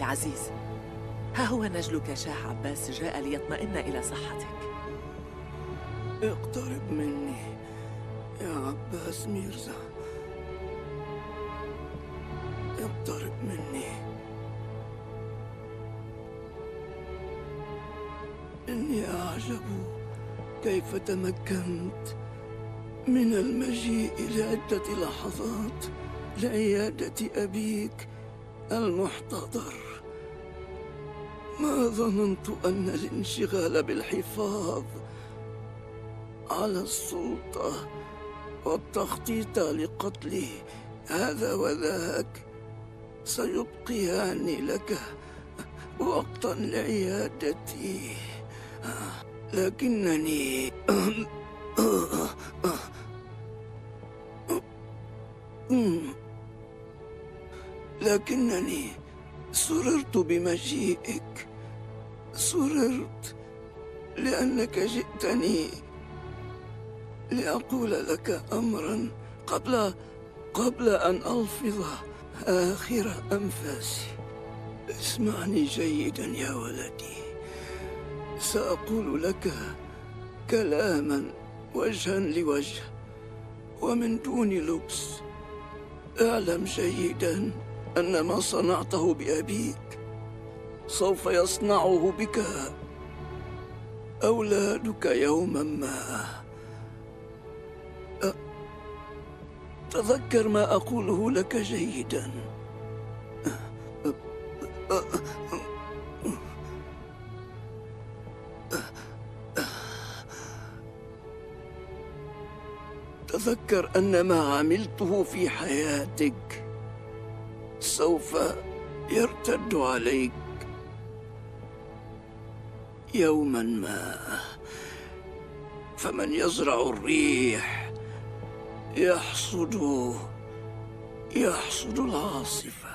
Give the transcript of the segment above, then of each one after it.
العزيز، ها هو نجلك شاه عباس جاء ليطمئن إلى صحتك. اقترب مني يا عباس ميرزا، اقترب مني. إني أعجب كيف تمكنت من المجيء لعدة لحظات لعيادة أبيك المحتضر. ما ظننت أن الانشغال بالحفاظ على السلطة والتخطيط لقتل هذا وذاك سيبقيان لك وقتا لعيادتي، لكنني لكنني سررت بمجيئك، سررت لأنك جئتني لأقول لك أمرا قبل أن ألفظ آخر أنفاسي. اسمعني جيدا يا ولدي، سأقول لك كلاما وجها لوجه ومن دون لبس. اعلم جيدا أن ما صنعته بأبيك سوف يصنعه بك أولادك يوما ما. تذكر ما أقوله لك جيدا. تذكر أن ما عملته في حياتك سوف يرتد عليك يوما ما، فمن يزرع الريح يحصد العاصفة.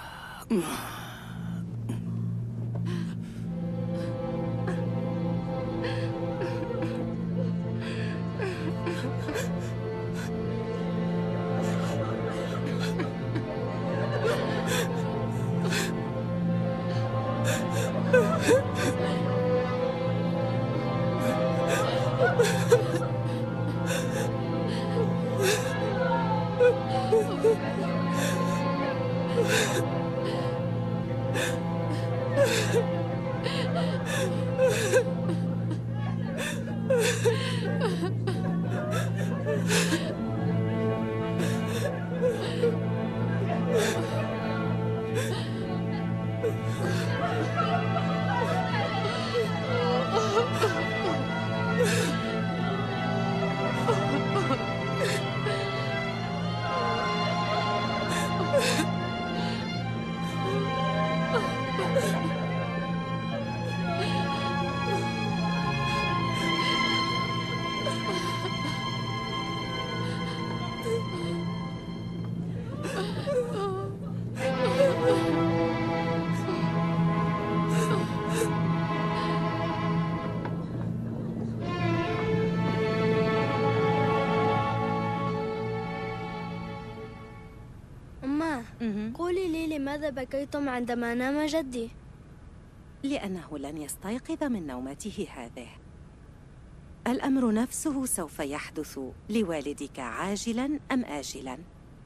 قولي لي لماذا بكيتم عندما نام جدي؟ لأنه لن يستيقظ من نومته هذه. الأمر نفسه سوف يحدث لوالدك عاجلاً أم آجلاً.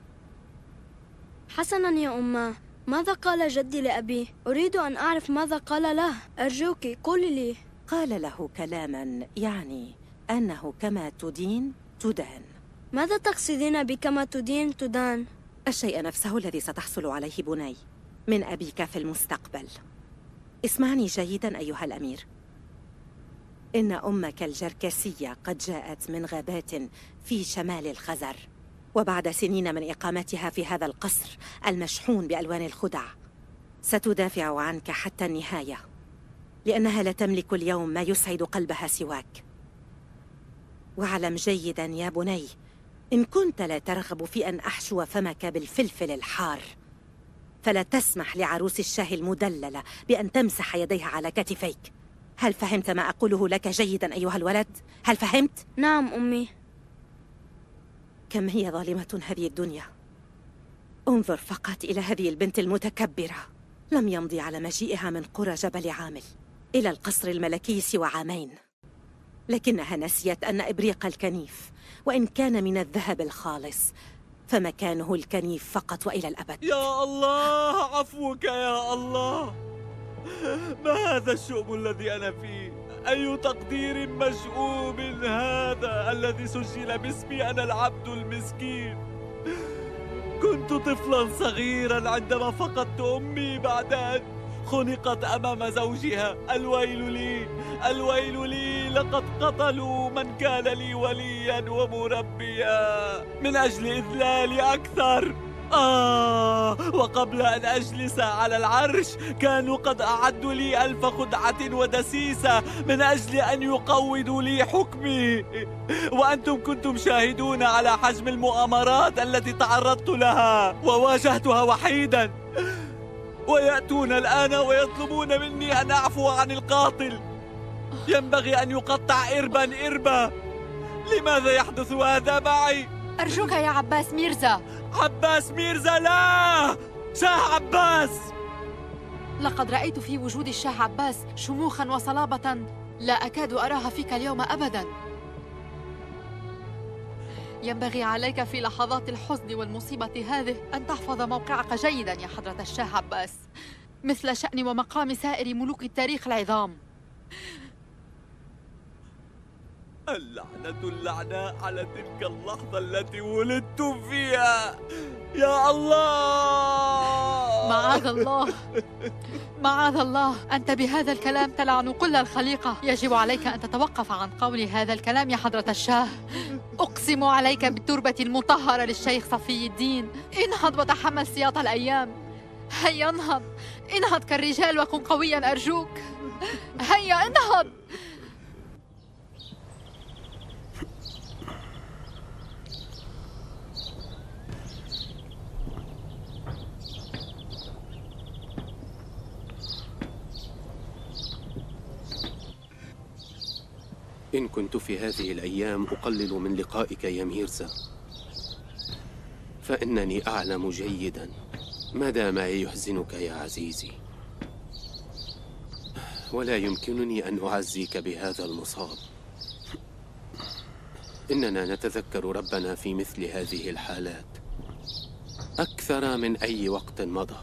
حسناً يا أمه، ماذا قال جدي لأبي؟ أريد أن أعرف ماذا قال له، أرجوك قولي لي. قال له كلاماً يعني أنه كما تدين تدان. ماذا تقصدين بكما تدين تدان؟ الشيء نفسه الذي ستحصل عليه بني من أبيك في المستقبل. اسمعني جيداً أيها الأمير، إن أمك الجركسية قد جاءت من غابات في شمال الخزر، وبعد سنين من إقامتها في هذا القصر المشحون بألوان الخدع ستدافع عنك حتى النهاية، لأنها لا تملك اليوم ما يسعد قلبها سواك. واعلم جيداً يا بني، إن كنت لا ترغب في أن أحشو فمك بالفلفل الحار فلا تسمح لعروس الشاه المدللة بأن تمسح يديها على كتفيك. هل فهمت ما أقوله لك جيدا أيها الولد؟ هل فهمت؟ نعم أمي. كم هي ظالمة هذه الدنيا. انظر فقط إلى هذه البنت المتكبرة، لم يمضي على مجيئها من قرى جبل عامل إلى القصر الملكي سوى عامين، لكنها نسيت أن إبريق الكنيف وإن كان من الذهب الخالص فمكانه الكنيف فقط وإلى الأبد. يا الله عفوك يا الله، ما هذا الشؤم الذي أنا فيه؟ أي تقدير مشؤوم هذا الذي سجل باسمي أنا العبد المسكين. كنت طفلا صغيرا عندما فقدت أمي بعد أن خنقت أمام زوجها. الويل لي الويل لي، لقد قتلوا من كان لي وليا ومربيا من أجل إذلالي أكثر. وقبل أن أجلس على العرش كانوا قد أعدوا لي 1000 خدعة ودسيسة من أجل أن يقوضوا لي حكمي، وأنتم كنتم شاهدون على حجم المؤامرات التي تعرضت لها وواجهتها وحيدا، ويأتون الآن ويطلبون مني أن أعفو عن القاتل. ينبغي أن يقطع إربا إربا. لماذا يحدث هذا معي؟ أرجوك يا عباس ميرزا. عباس ميرزا لا! شاه عباس! لقد رأيت في وجود الشاه عباس شموخاً وصلابة لا أكاد أراها فيك اليوم أبداً. ينبغي عليك في لحظات الحزن والمصيبة هذه أن تحفظ موقعك جيداً يا حضرة الشاه عباس، مثل شأن ومقام سائر ملوك التاريخ العظام. اللعنة على تلك اللحظة التي ولدت فيها. يا الله! معاذ الله، معاذ الله، أنت بهذا الكلام تلعن كل الخليقة. يجب عليك أن تتوقف عن قول هذا الكلام يا حضرة الشاه. أقسم عليك بالتربة المطهرة للشيخ صفي الدين. انهض وتحمل سياط الأيام. هيا انهض، انهض كالرجال وكن قويا أرجوك. هيا انهض. إن كنت في هذه الأيام أقلل من لقائك يا ميرزا، فإنني أعلم جيداً مدى ما يحزنك يا عزيزي، ولا يمكنني أن أعزيك بهذا المصاب. إننا نتذكر ربنا في مثل هذه الحالات أكثر من أي وقت مضى،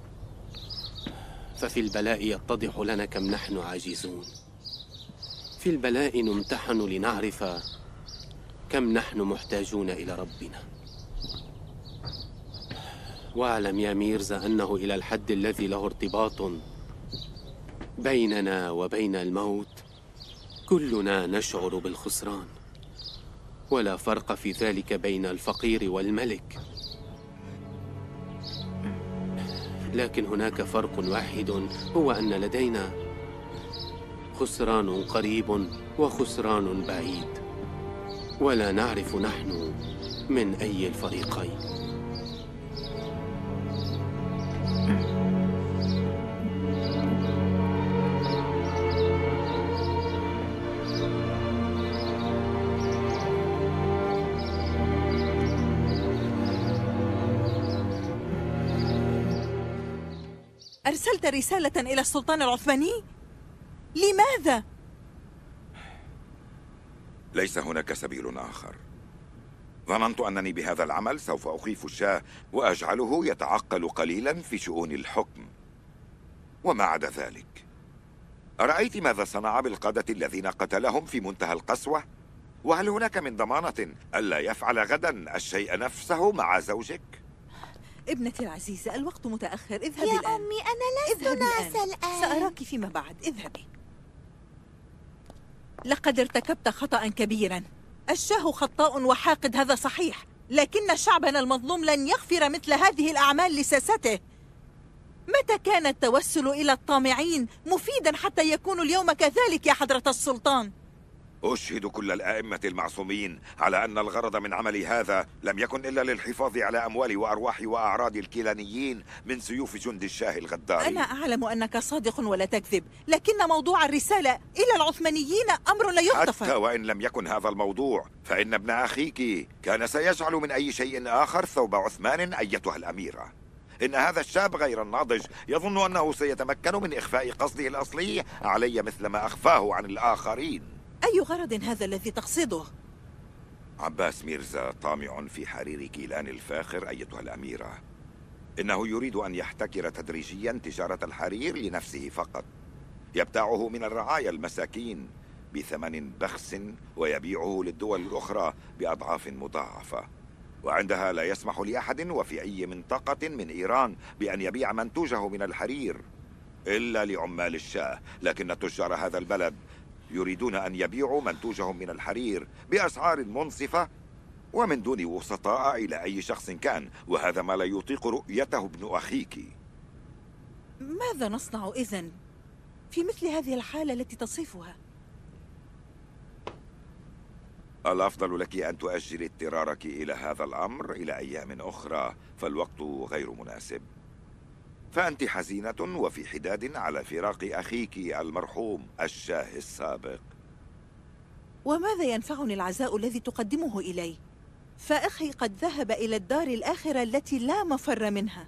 ففي البلاء يتضح لنا كم نحن عاجزون. في البلاء نمتحن لنعرف كم نحن محتاجون إلى ربنا. واعلم يا ميرزا أنه إلى الحد الذي له ارتباط بيننا وبين الموت كلنا نشعر بالخسران، ولا فرق في ذلك بين الفقير والملك. لكن هناك فرق واحد، هو أن لدينا خسران قريب وخسران بعيد، ولا نعرف نحن من أي الفريقين. أرسلت رسالة إلى السلطان العثماني؟ لماذا؟ ليس هناك سبيل آخر. ظننت أنني بهذا العمل سوف أخيف الشاه وأجعله يتعقل قليلا في شؤون الحكم، وما عدا ذلك. أرأيت ماذا صنع بالقادة الذين قتلهم في منتهى القسوة؟ وهل هناك من ضمانة ألا يفعل غدا الشيء نفسه مع زوجك؟ ابنتي العزيزة، الوقت متأخر، اذهبي يا الآن. أمي أنا لست ناعسة الآن. سأراك فيما بعد، اذهبي. لقد ارتكبت خطأ كبيرا. الشاه خطاء وحاقد، هذا صحيح، لكن شعبنا المظلوم لن يغفر مثل هذه الأعمال لساسته. متى كان التوسل إلى الطامعين مفيدا حتى يكون اليوم كذلك يا حضرة السلطان؟ أشهد كل الآئمة المعصومين على أن الغرض من عمل هذا لم يكن إلا للحفاظ على أموال وأرواح وأعراض الكيلانيين من سيوف جند الشاه الغدار. أنا أعلم أنك صادق ولا تكذب، لكن موضوع الرسالة إلى العثمانيين أمر لا يغتفر. حتى وإن لم يكن هذا الموضوع، فإن ابن أخيك كان سيجعل من أي شيء آخر ثوب عثمان أيتها الأميرة. إن هذا الشاب غير الناضج يظن أنه سيتمكن من إخفاء قصده الأصلي علي مثل ما أخفاه عن الآخرين. أي غرض هذا الذي تقصده؟ عباس ميرزا طامع في حرير كيلان الفاخر أيتها الأميرة. إنه يريد أن يحتكر تدريجيا تجارة الحرير لنفسه فقط، يبتاعه من الرعايا المساكين بثمن بخس ويبيعه للدول الأخرى بأضعاف مضاعفة، وعندها لا يسمح لأحد وفي أي منطقة من إيران بأن يبيع منتوجه من الحرير إلا لعمال الشاه. لكن تجار هذا البلد يريدون أن يبيعوا منتوجهم من الحرير بأسعار منصفة ومن دون وسطاء إلى أي شخص كان، وهذا ما لا يطيق رؤيته ابن أخيك. ماذا نصنع إذن في مثل هذه الحالة التي تصفها؟ الأفضل لك أن تؤجلي اضطرارك إلى هذا الأمر إلى أيام أخرى، فالوقت غير مناسب. فأنت حزينة وفي حداد على فراق أخيك المرحوم الشاه السابق. وماذا ينفعني العزاء الذي تقدمه إلي؟ فأخي قد ذهب إلى الدار الآخرة التي لا مفر منها.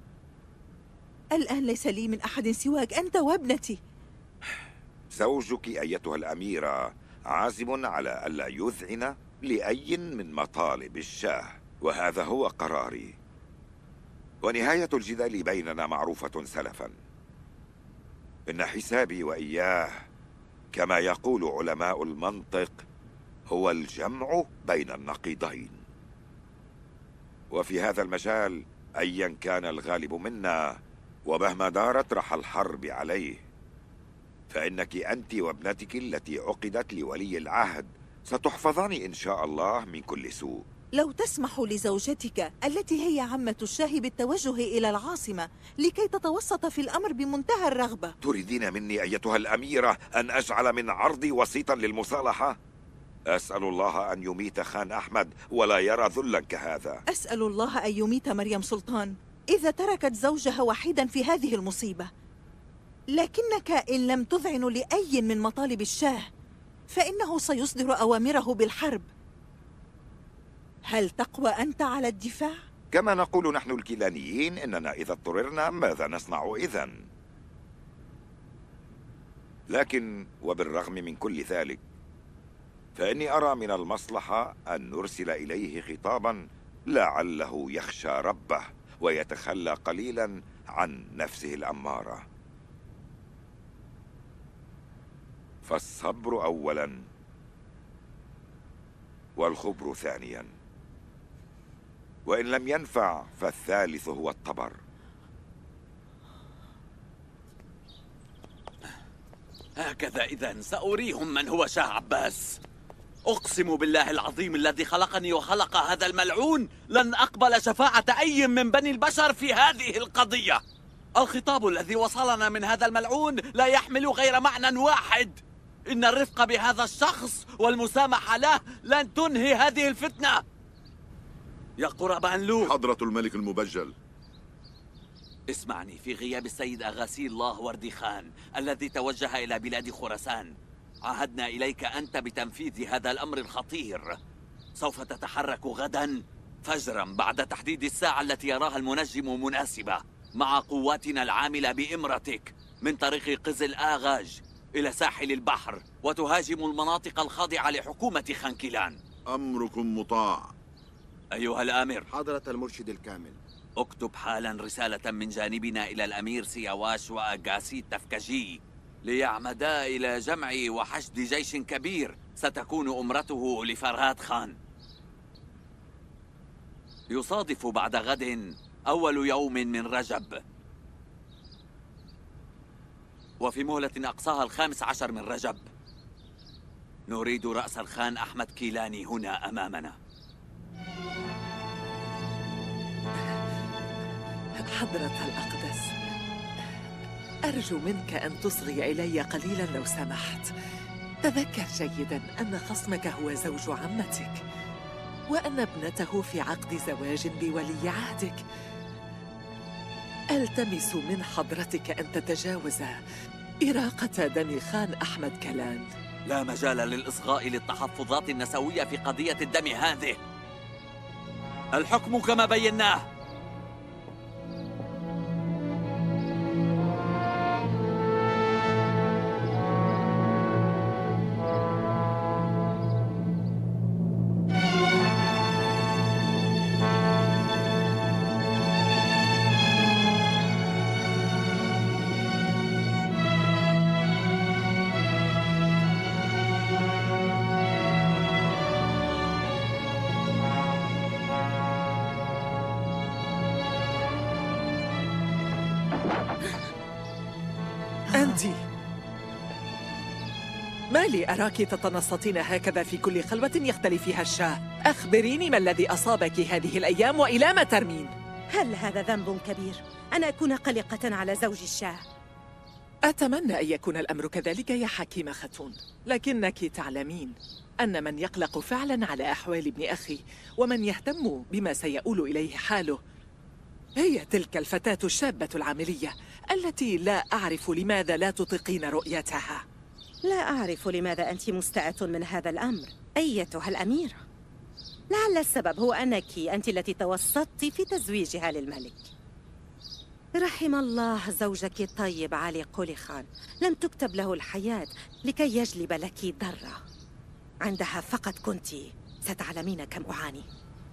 الآن ليس لي من أحد سواك أنت وابنتي. زوجك أيتها الأميرة عازم على ألا يذعن لأي من مطالب الشاه، وهذا هو قراري. ونهاية الجدال بيننا معروفة سلفا. إن حسابي وإياه كما يقول علماء المنطق هو الجمع بين النقيضين. وفي هذا المجال أيا كان الغالب منا ومهما دارت رح الحرب عليه، فإنك أنت وابنتك التي عقدت لولي العهد ستحفظان إن شاء الله من كل سوء. لو تسمح لزوجتك التي هي عمة الشاه بالتوجه إلى العاصمة لكي تتوسط في الأمر بمنتهى الرغبة. تريدين مني أيتها الأميرة أن أجعل من عرضي وسيطا للمصالحة؟ أسأل الله أن يميت خان أحمد ولا يرى ذلا كهذا. أسأل الله أن يميت مريم سلطان إذا تركت زوجها وحيدا في هذه المصيبة. لكنك إن لم تذعن لأي من مطالب الشاه فإنه سيصدر أوامره بالحرب. هل تقوى أنت على الدفاع؟ كما نقول نحن الكيلانيين إننا إذا اضطررنا ماذا نصنع إذن؟ لكن وبالرغم من كل ذلك فإني أرى من المصلحة أن نرسل إليه خطابا لعله يخشى ربه ويتخلى قليلا عن نفسه الأمارة. فالصبر أولا والخبر ثانيا، وإن لم ينفع فالثالث هو الطبر. هكذا إذن سأريهم من هو شاه عباس. أقسم بالله العظيم الذي خلقني وخلق هذا الملعون لن أقبل شفاعة أي من بني البشر في هذه القضية. الخطاب الذي وصلنا من هذا الملعون لا يحمل غير معنى واحد: إن الرفق بهذا الشخص والمسامحة له لن تنهي هذه الفتنة. يا قربان لو، حضرة الملك المبجل، اسمعني. في غياب السيد أغاسي الله وردي خان الذي توجه إلى بلاد خراسان، عهدنا إليك أنت بتنفيذ هذا الأمر الخطير. سوف تتحرك غدا فجرا بعد تحديد الساعة التي يراها المنجم مناسبة مع قواتنا العاملة بإمرتك من طريق قزل آغاج إلى ساحل البحر، وتهاجم المناطق الخاضعة لحكومة خانكيلان. أمركم مطاع. أيها الآمر. حضرة المرشد الكامل، اكتب حالا رسالة من جانبنا إلى الأمير سياواش وأغاسي التفكجي ليعمدا إلى جمع وحشد جيش كبير ستكون أمرته لفرهاد خان. يصادف بعد غد أول يوم من رجب، وفي مهلة أقصاها 15 من رجب نريد رأس الخان أحمد كيلاني هنا أمامنا. حضرة الأقدس، أرجو منك أن تصغي إلي قليلا لو سمحت. تذكر جيدا أن خصمك هو زوج عمتك، وأن ابنته في عقد زواج بولي عهدك. ألتمس من حضرتك أن تتجاوز إراقة دم خان أحمد كلان. لا مجال للإصغاء للتحفظات النسوية في قضية الدم هذه. الحكم كما بيناه. عندي. ما لي أراك تتنصتين هكذا في كل خلوة يختلي فيها الشاه؟ أخبريني ما الذي أصابك هذه الأيام وإلى ما ترمين؟ هل هذا ذنب كبير أن أكون قلقة على زوج الشاه؟ أتمنى أن يكون الأمر كذلك يا حكيمة ختون، لكنك تعلمين أن من يقلق فعلا على أحوال ابن أخي ومن يهتم بما سيؤول إليه حاله هي تلك الفتاة الشابة العاملية التي لا أعرف لماذا لا تطيقين رؤيتها. لا أعرف لماذا أنت مستاءة من هذا الأمر أيتها الأميرة. لعل السبب هو أنت التي توسطت في تزويجها للملك. رحم الله زوجك الطيب علي قولي خان، لم تكتب له الحياة لكي يجلب لك ضرة. عندها فقط كنت ستعلمين كم أعاني.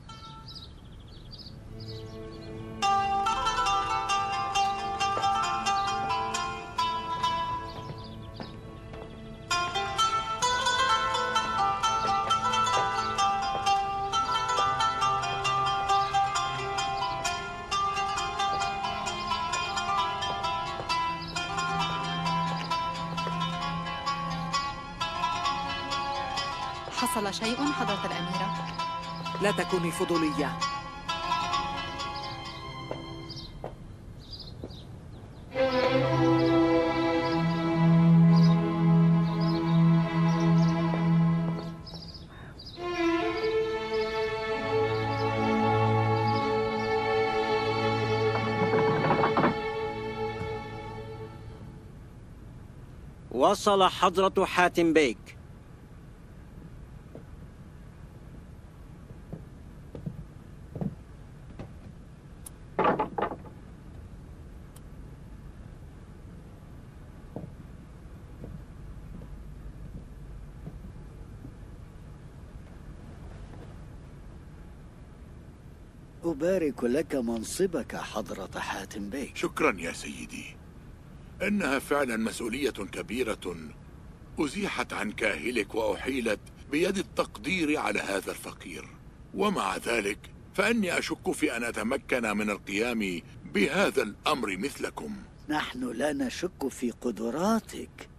حصل شيء حضرة الأميرة؟ لا تكوني فضولية. وصل حضرة حاتم بيك. أبارك لك منصبك حضرة حاتم بيك. شكرا يا سيدي. إنها فعلا مسؤولية كبيرة أزيحت عن كاهلك وأحيلت بيد التقدير على هذا الفقير، ومع ذلك فإني أشك في أن أتمكن من القيام بهذا الأمر مثلكم. نحن لا نشك في قدراتك.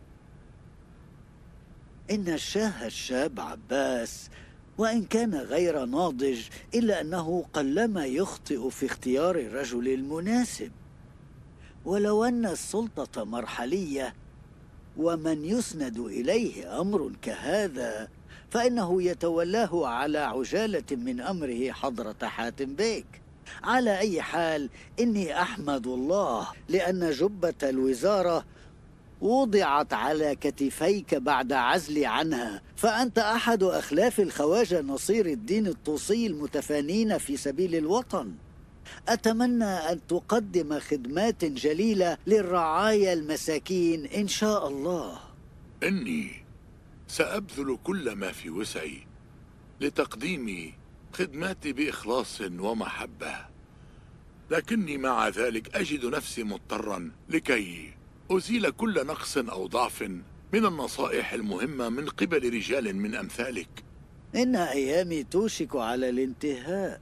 إن الشاه الشاب عباس وإن كان غير ناضج إلا أنه قلما يخطئ في اختيار الرجل المناسب. ولو أن السلطة مرحلية ومن يسند إليه أمر كهذا فإنه يتولاه على عجالة من أمره حضرة حاتم بيك. على أي حال إني أحمد الله لأن جبة الوزارة وضعت على كتفيك بعد عزلي عنها، فأنت أحد أخلاف الخواجة نصير الدين الطوسي المتفانين في سبيل الوطن. أتمنى أن تقدم خدمات جليلة للرعايا المساكين إن شاء الله. إني سأبذل كل ما في وسعي لتقديم خدماتي بإخلاص ومحبة، لكني مع ذلك أجد نفسي مضطرا لكي أزيل كل نقص أو ضعف من النصائح المهمة من قبل رجال من أمثالك. إن أيامي توشك على الانتهاء.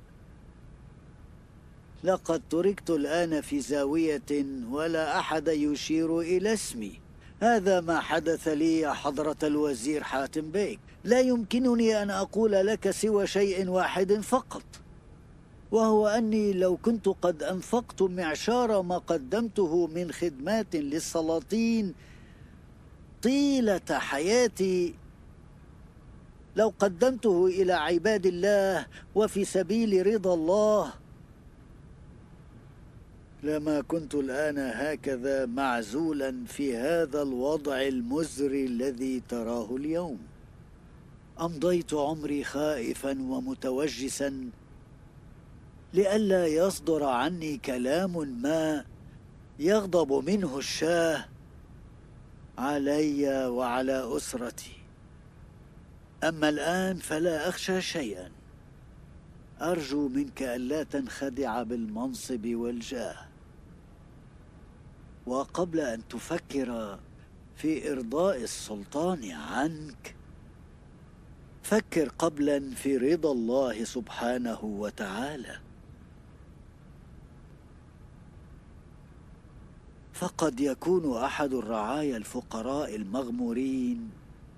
لقد تركت الآن في زاوية ولا أحد يشير إلى اسمي. هذا ما حدث لي يا حضرة الوزير حاتم بيك. لا يمكنني أن أقول لك سوى شيء واحد فقط، وهو أني لو كنت قد أنفقت معشار ما قدمته من خدمات للسلاطين طيلة حياتي، لو قدمته إلى عباد الله وفي سبيل رضا الله، لما كنت الآن هكذا معزولا في هذا الوضع المزري الذي تراه اليوم. أمضيت عمري خائفا ومتوجسا لئلا يصدر عني كلام ما يغضب منه الشاه علي وعلى أسرتي. أما الآن فلا أخشى شيئا. أرجو منك ألا تنخدع بالمنصب والجاه، وقبل أن تفكر في إرضاء السلطان عنك فكر قبلا في رضا الله سبحانه وتعالى. فقد يكون أحد الرعايا الفقراء المغمورين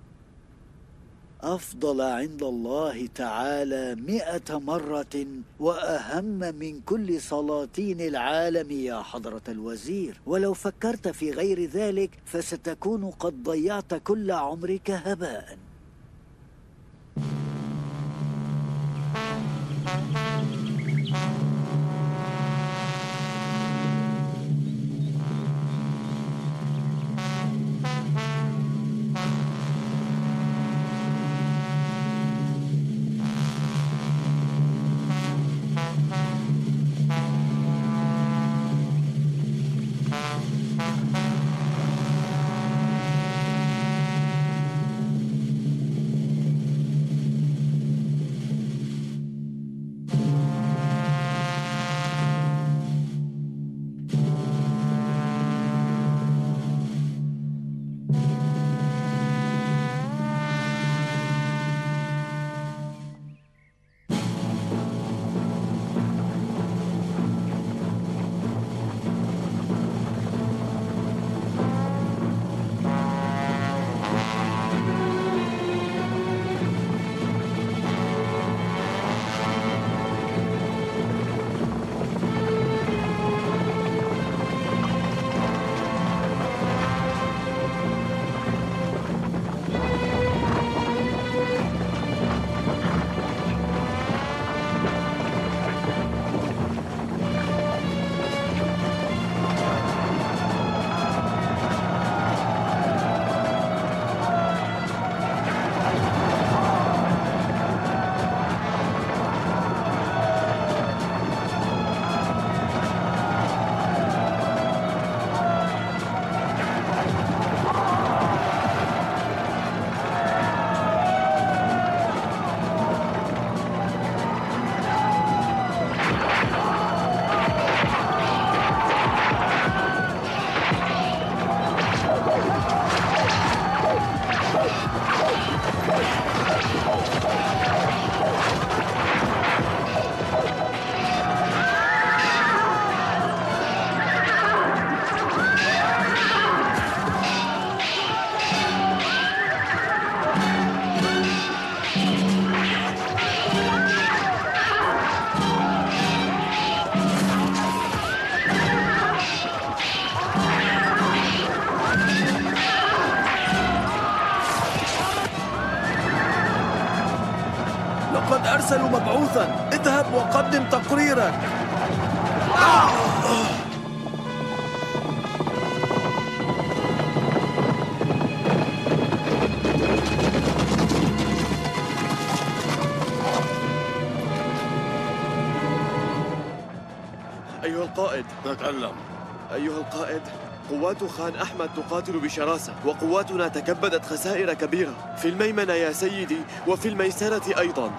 أفضل عند الله تعالى 100 مرة وأهم من كل سلاطين العالم يا حضرة الوزير. ولو فكرت في غير ذلك فستكون قد ضيعت كل عمرك هباء. لقد أرسلوا مبعوثا. اذهب وقدم تقريرك. أيها القائد، تكلم. أيها القائد، قوات خان أحمد تقاتل بشراسة، وقواتنا تكبدت خسائر كبيرة في الميمنة يا سيدي، وفي الميسرة أيضا.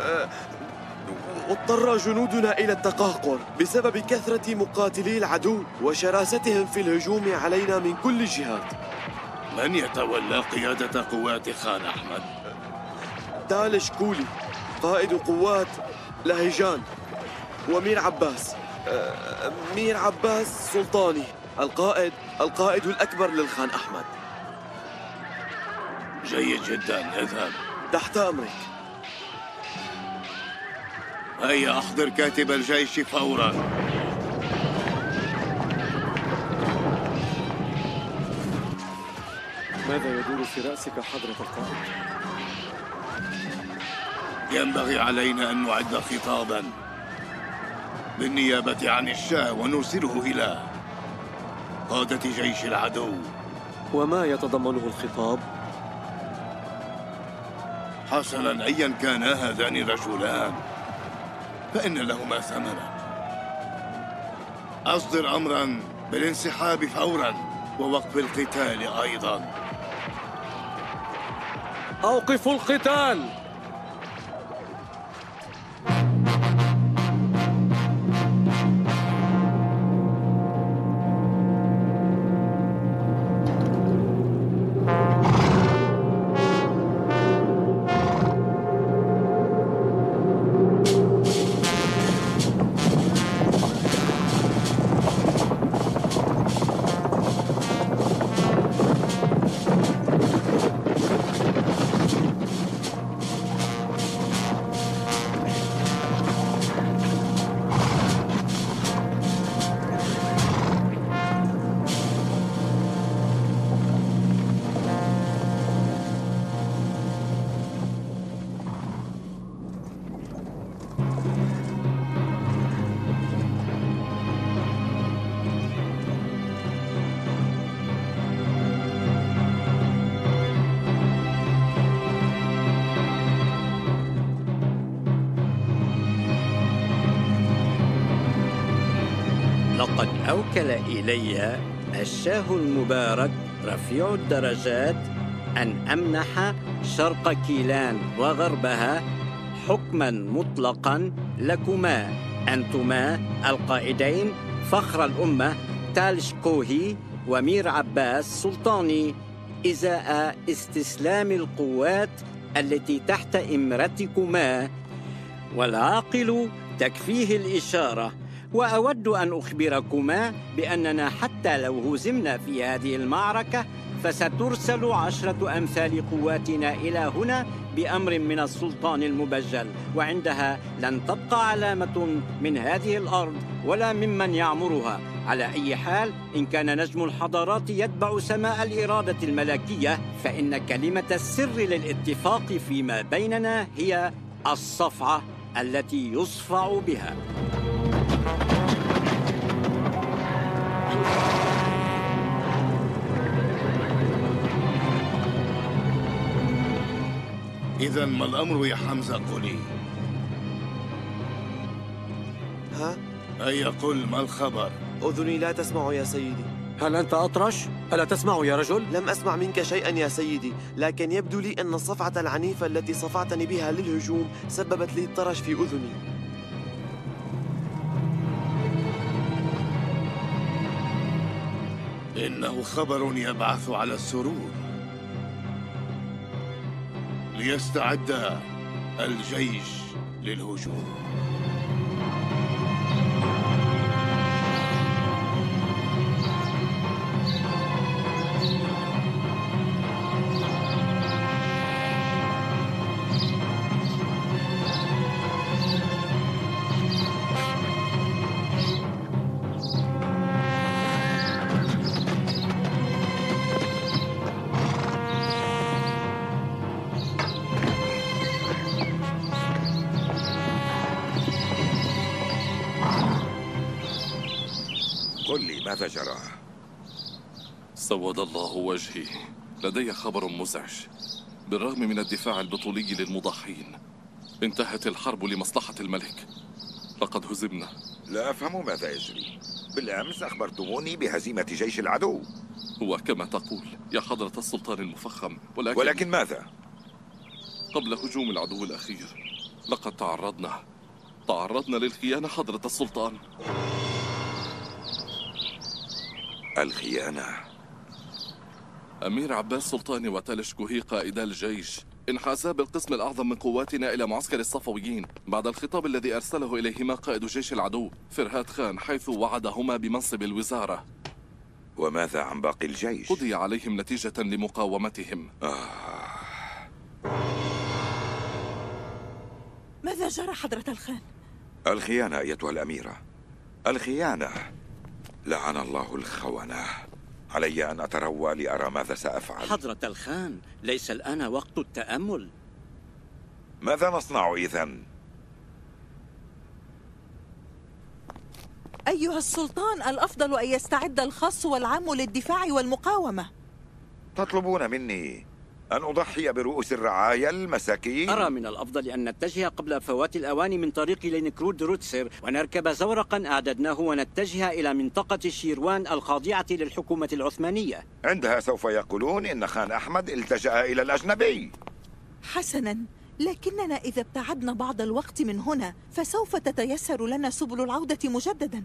اضطر جنودنا إلى التقهقر بسبب كثرة مقاتلي العدو وشراستهم في الهجوم علينا من كل الجهات. من يتولى قيادة قوات خان أحمد؟ دالش كولي قائد قوات لهيجان، ومير عباس مير عباس سلطاني القائد الأكبر للخان أحمد. جيد جدا، اذهب. تحت أمرك. هيا أحضر كاتب الجيش فورا. ماذا يدور في رأسك حضرة القائد؟ ينبغي علينا أن نعد خطابا بالنيابة عن الشاه ونرسله إلى قادة جيش العدو. وما يتضمنه الخطاب؟ حسنا، أيا كان هذان الرجلان فإن لهما ثمنا. أصدر أمرا بالانسحاب فورا ووقف القتال أيضا. أوقفوا القتال! لقد أوكل إلي الشاه المبارك رفيع الدرجات أن أمنح شرق كيلان وغربها حكما مطلقا لكما أنتما القائدين فخر الأمة تالش كوهي ومير عباس سلطاني إزاء استسلام القوات التي تحت إمرتكما، والعاقل تكفيه الإشارة. وأود أن أخبركما بأننا حتى لو هزمنا في هذه المعركة فسترسل 10 أمثال قواتنا إلى هنا بأمر من السلطان المبجل، وعندها لن تبقى علامة من هذه الأرض ولا ممن يعمرها. على أي حال، إن كان نجم الحضارات يتبع سماء الإرادة الملكية، فإن كلمة السر للاتفاق فيما بيننا هي الصفعة التي يصفع بها. إذا ما الأمر يا حمزة؟ قولي. ها؟ أي قل، ما الخبر؟ أذني لا تسمع يا سيدي. هل أنت أطرش؟ ألا تسمع يا رجل؟ لم أسمع منك شيئا يا سيدي، لكن يبدو لي أن الصفعة العنيفة التي صفعتني بها للهجوم سببت لي الطرش في أذني. إنه خبر يبعث على السرور. ليستعد الجيش للهجوم. قل لي ماذا جرى؟ سود الله وجهي، لدي خبر مزعج. بالرغم من الدفاع البطولي للمضحين، انتهت الحرب لمصلحة الملك. لقد هزمنا. لا أفهم ماذا يجري. بالأمس أخبرتموني بهزيمة جيش العدو. هو كما تقول يا حضرة السلطان المفخم، ولكن ماذا؟ قبل هجوم العدو الأخير لقد تعرضنا للخيانة حضرة السلطان. الخيانة؟ أمير عباس سلطاني وتالش كوهي قائدا الجيش انحازا بالقسم الأعظم من قواتنا إلى معسكر الصفويين بعد الخطاب الذي أرسله إليهما قائد جيش العدو فرهاد خان، حيث وعدهما بمنصب الوزارة. وماذا عن باقي الجيش؟ قضي عليهم نتيجة لمقاومتهم. ماذا جرى حضرة الخان؟ الخيانة أيتها الأميرة، الخيانة. لعن الله الخونة. علي أن أتروى لأرى ماذا سأفعل. حضرة الخان، ليس الآن وقت التأمل. ماذا نصنع إذن؟ أيها السلطان، الأفضل أن يستعد الخاص والعام للدفاع والمقاومة. تطلبون مني أن أضحي برؤوس الرعايا المساكين؟ أرى من الأفضل أن نتجه قبل فوات الأوان من طريق لينكرود روتسر، ونركب زورقا أعددناه ونتجه إلى منطقة شيروان الخاضعة للحكومة العثمانية. عندها سوف يقولون إن خان أحمد التجأ إلى الأجنبي. حسنا، لكننا إذا ابتعدنا بعض الوقت من هنا فسوف تتيسر لنا سبل العودة مجددا.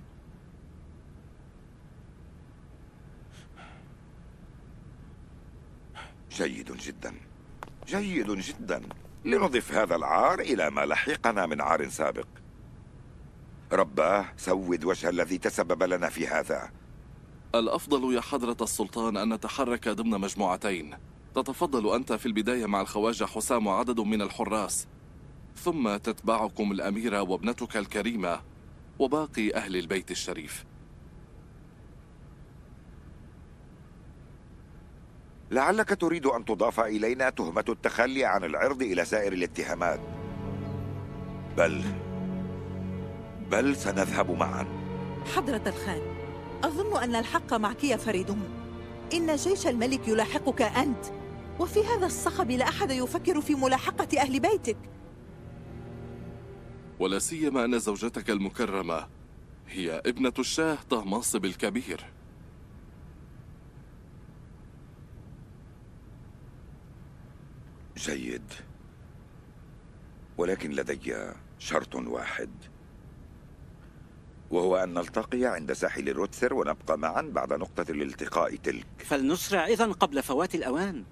جيد جدا، جيد جدا. لنضيف هذا العار إلى ما لحقنا من عار سابق. رباه سود وجه الذي تسبب لنا في هذا. الأفضل يا حضرة السلطان أن نتحرك ضمن مجموعتين. تتفضل أنت في البداية مع الخواجة حسام وعدد من الحراس، ثم تتبعكم الأميرة وابنتك الكريمة وباقي أهل البيت الشريف. لعلك تريد أن تضاف إلينا تهمة التخلي عن العرض إلى سائر الاتهامات. بل سنذهب معا. حضرة الخان، أظن أن الحق معك يا فريدون. إن جيش الملك يلاحقك أنت، وفي هذا الصخب لا أحد يفكر في ملاحقة أهل بيتك. ولا سيما أن زوجتك المكرمة هي ابنة الشاه طهماسب الكبير. جيد، ولكن لدي شرط واحد، وهو أن نلتقي عند ساحل روتسر ونبقى معا بعد نقطة الالتقاء تلك. فلنسرع إذن قبل فوات الأوان.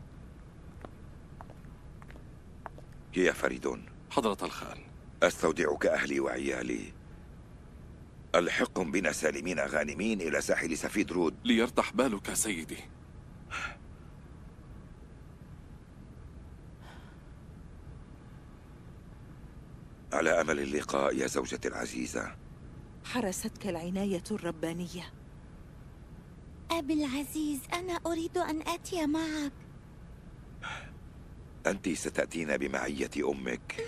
يا فريدون. حضرة الخان. أستودعك أهلي وعيالي. ألحقهم بنا سالمين غانمين إلى ساحل سفيد رود. ليرتاح بالك سيدي. على أمل اللقاء يا زوجتي العزيزة. حرستك العناية الربانية. أبي العزيز، أنا أريد أن آتي معك. أنت ستأتين بمعية أمك.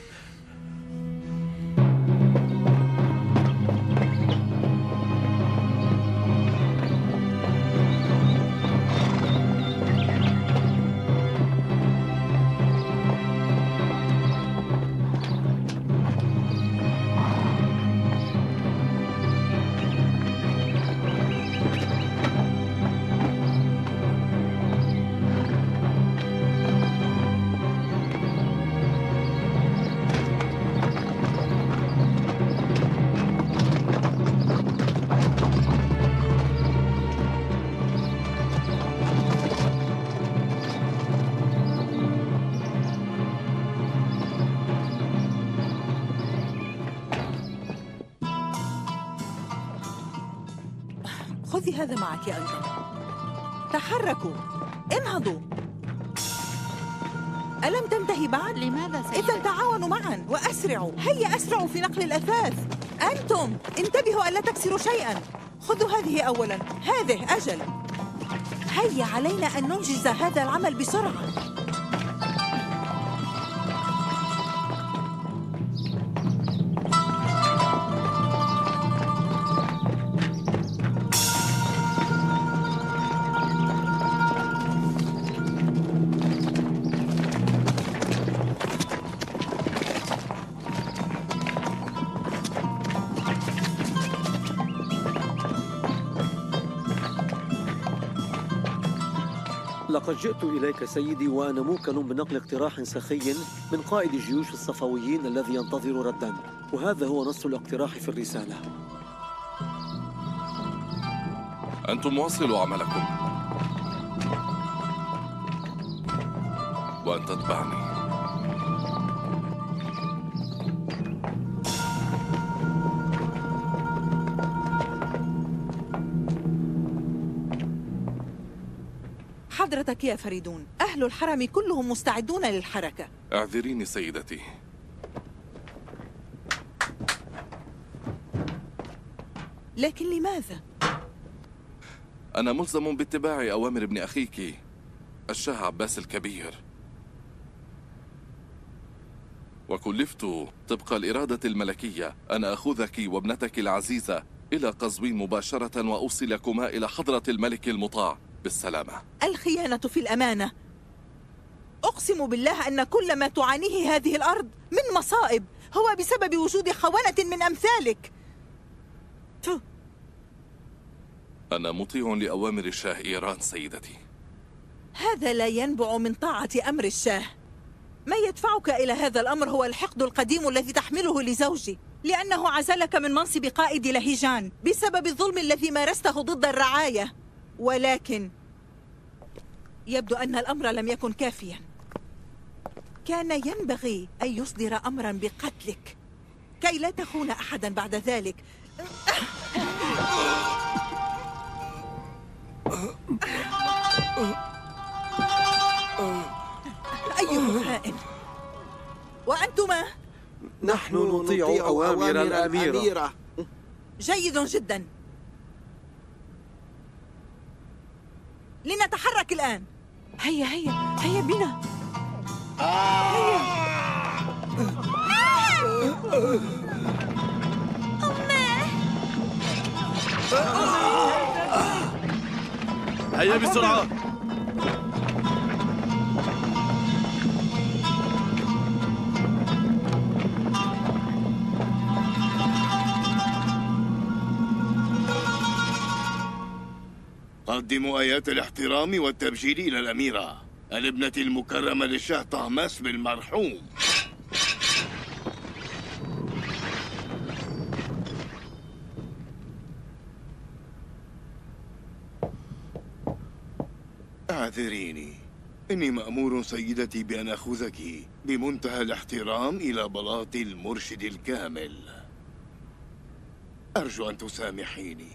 خذي هذا معك أيضا. تحركوا، انهضوا. ألم تنتهي بعد؟ لماذا سيدي؟ إذا تعاونوا معا وأسرعوا. هيا أسرعوا في نقل الأثاث. أنتم انتبهوا ألا تكسروا شيئا. خذوا هذه أولا. هذه أجل. هيا علينا أن ننجز هذا العمل بسرعة. لقد جئت إليك سيدي وأنا موكل بنقل اقتراح سخي من قائد جيوش الصفويين الذي ينتظر ردا، وهذا هو نص الاقتراح في الرسالة. أنتم واصلوا عملكم، وأن تتبعني. حضرتك يا فريدون، أهل الحرم كلهم مستعدون للحركة. اعذريني سيدتي. لكن لماذا؟ أنا ملزم باتباع أوامر ابن أخيك الشاه عباس الكبير، وكلفت طبق الإرادة الملكية أن أخذك وابنتك العزيزة إلى قزوين مباشرة وأوصلكما إلى حضرة الملك المطاع بالسلامة. الخيانة في الأمانة. أقسم بالله أن كل ما تعانيه هذه الأرض من مصائب هو بسبب وجود خونة من أمثالك. أنا مطيع لأوامر الشاه إيران سيدتي. هذا لا ينبع من طاعة أمر الشاه. ما يدفعك إلى هذا الأمر هو الحقد القديم الذي تحمله لزوجي، لأنه عزلك من منصب قائد لهيجان بسبب الظلم الذي مارسته ضد الرعاية. ولكن يبدو أن الأمر لم يكن كافيا. كان ينبغي أن يصدر أمرا بقتلك كي لا تخون أحدا بعد ذلك. أيها خائن. وأنتما؟ نحن نطيع أوامر الأميرة. جيد جدا. لنتحرك الآن. هيا هيا هيا بنا. هيا. هيا بسرعة. قدموا آيات الاحترام والتبجيل إلى الأميرة الابنة المكرمة للشاه طهماس بالمرحوم. اعذريني، إني مأمور سيدتي بأن أخذك بمنتهى الاحترام إلى بلاط المرشد الكامل. أرجو أن تسامحيني.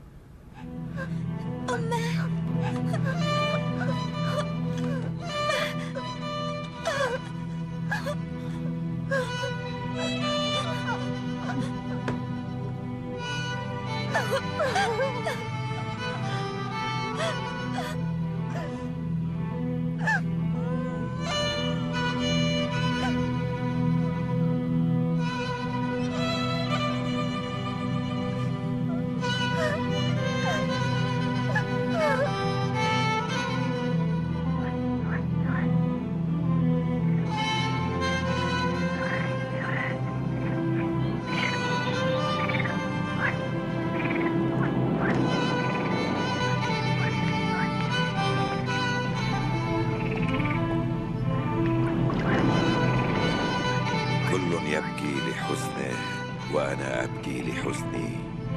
يبكي لحزنه وأنا أبكي لحزني.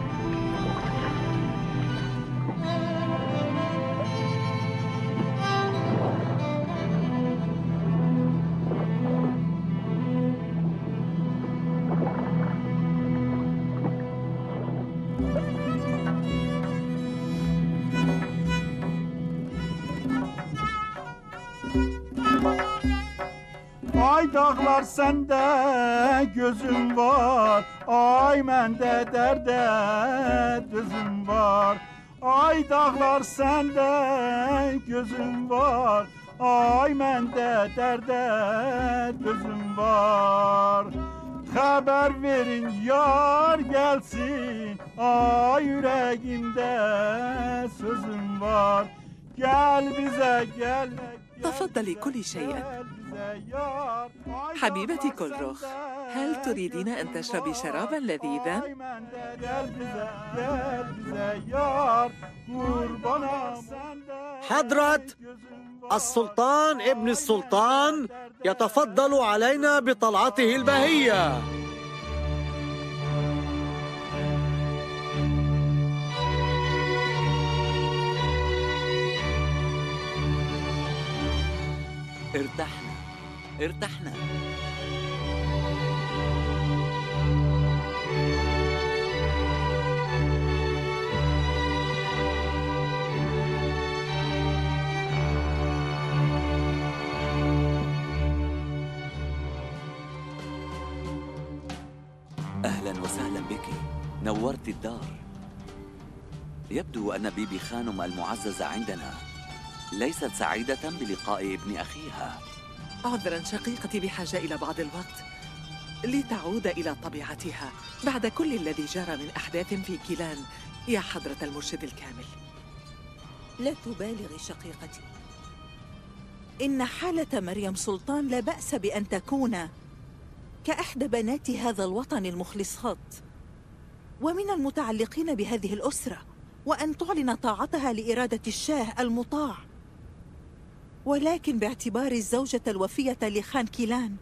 Ay dağlar sende gözüm var, ay mende derde düzüm var. Ay dağlar sende gözüm var, ay mende derde düzüm var. Haber verin yar gelsin, ay yüreğimde sözüm var. Gel bize gel. تفضلي كلي شيئا. حبيبتي كلروخ، هل تريدين أن تشربي شرابا لذيذا؟ حضرة السلطان ابن السلطان يتفضل علينا بطلعته البهية. ارتحنا. أهلا وسهلا بك، نورت الدار. يبدو أن بيبي خانم المعززة عندنا ليست سعيدة بلقاء ابن أخيها. عذرا شقيقتي، بحاجة إلى بعض الوقت لتعود إلى طبيعتها بعد كل الذي جرى من أحداث في كيلان يا حضرة المرشد الكامل. لا تبالغي شقيقتي، إن حالة مريم سلطان لا بأس بأن تكون كإحدى بنات هذا الوطن المخلصات ومن المتعلقين بهذه الأسرة، وأن تعلن طاعتها لإرادة الشاه المطاع. ولكن باعتبار الزوجة الوفية لخان كيلان،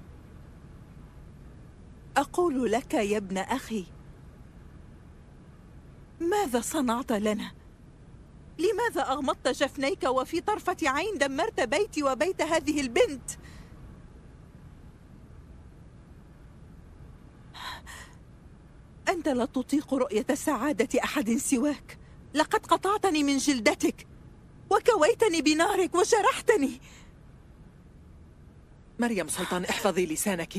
أقول لك يا ابن أخي، ماذا صنعت لنا؟ لماذا أغمضت جفنيك وفي طرفة عين دمرت بيتي وبيت هذه البنت؟ أنت لا تطيق رؤية سعادة أحد سواك. لقد قطعتني من جلدتك وكويتني بنارك وجرحتني. مريم سلطان، احفظي لسانك.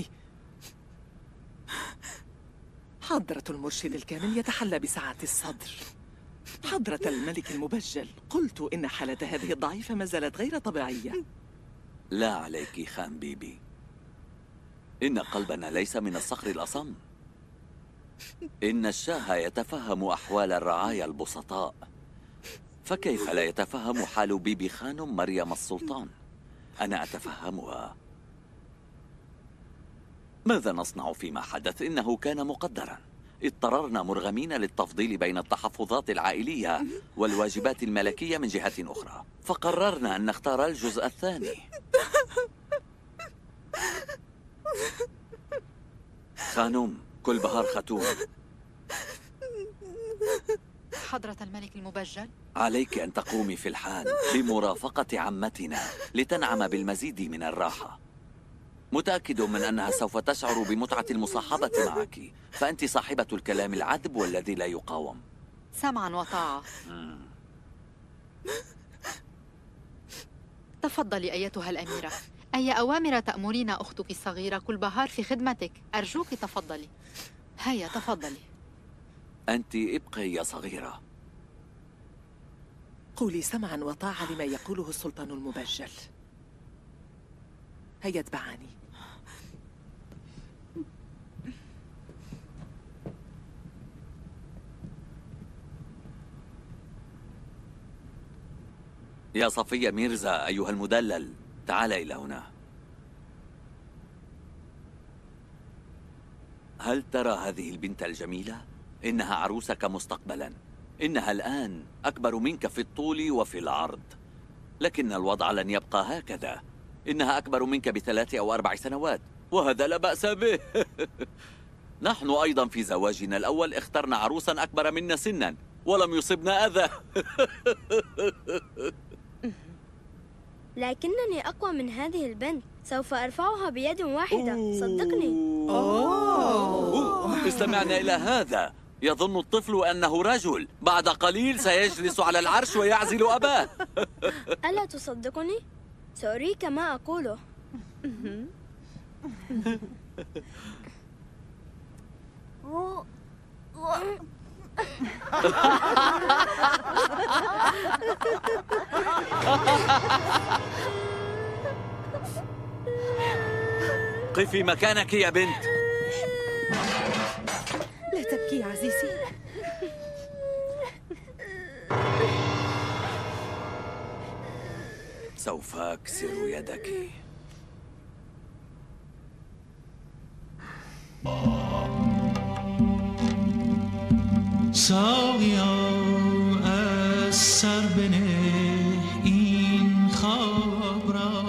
حضرة المرشد الكامل يتحلى بسعة الصدر. حضرة الملك المبجل، قلت إن حالة هذه الضعيفة ما زالت غير طبيعية. لا عليك خان بيبي، إن قلبنا ليس من الصخر الأصم. إن الشاه يتفهم أحوال الرعايا البسطاء، فكيف لا يتفهم حال بيبي خانم مريم السلطان؟ أنا أتفهمها. ماذا نصنع فيما حدث؟ إنه كان مقدرا. اضطررنا مرغمين للتفضيل بين التحفظات العائلية والواجبات الملكية من جهة أخرى، فقررنا أن نختار الجزء الثاني. خانوم كلبهار ختوم، حضرة الملك المبجل، عليك أن تقومي في الحال بمرافقة عمتنا لتنعم بالمزيد من الراحة. متأكد من أنها سوف تشعر بمتعة المصاحبة معك، فأنت صاحبة الكلام العذب والذي لا يقاوم. سمعا وطاعة. تفضلي أيتها الأميرة. أي أوامر تأمرين أختك الصغيرة كلبهار في خدمتك؟ أرجوك تفضلي. هيا تفضلي. أنت ابقي يا صغيرة. قولي سمعا وطاعة لما يقوله السلطان المبجل. هيا اتبعاني. يا صفية ميرزا أيها المدلل، تعال إلى هنا. هل ترى هذه البنت الجميلة؟ إنها عروسك مستقبلا. إنها الآن أكبر منك في الطول وفي العرض، لكن الوضع لن يبقى هكذا. إنها أكبر منك ب3 أو 4 سنوات، وهذا لا بأس به. نحن أيضا في زواجنا الأول اخترنا عروسا أكبر منا سنا ولم يصبنا أذى. لكنني أقوى من هذه البنت، سوف أرفعها بيد واحدة، صدقني. استمعنا إلى هذا. يظن الطفل أنه رجل، بعد قليل سيجلس على العرش ويعزل أباه. ألا تصدقني؟ سأريك ما أقوله. قفي مكانك يا بنت. لا تبكي يا عزيزي. سوف أكسر يدك. ساقیا از سر بنه این خواب را،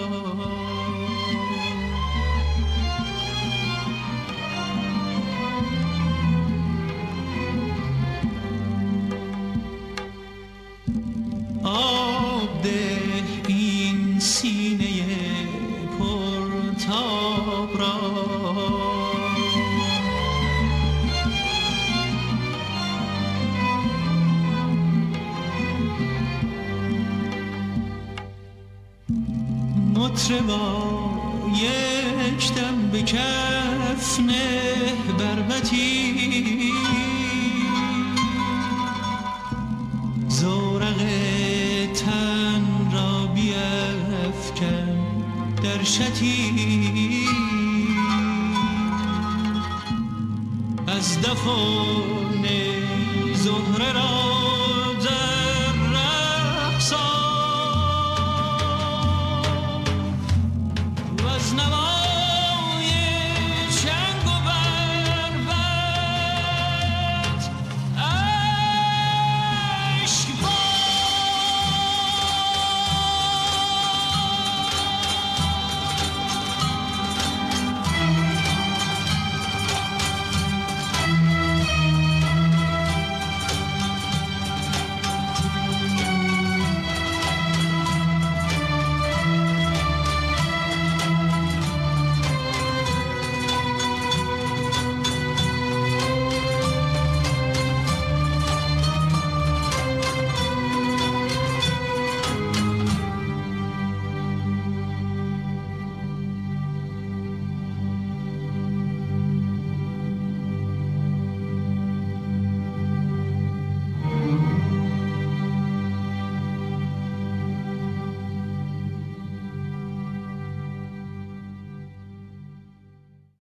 آب ده این سینه پرتاب را. مطربا یک دم به کف نه بربطی، زورق تن را بیفکن در شتی، از دفن زهره را